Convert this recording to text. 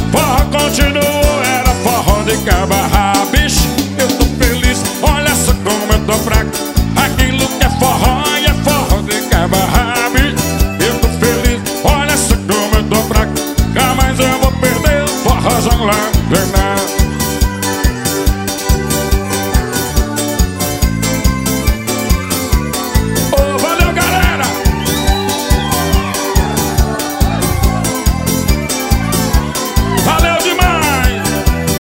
Forró continuou, era forró de cabarra. Bicho, eu tô feliz, olha só como eu tô fraco.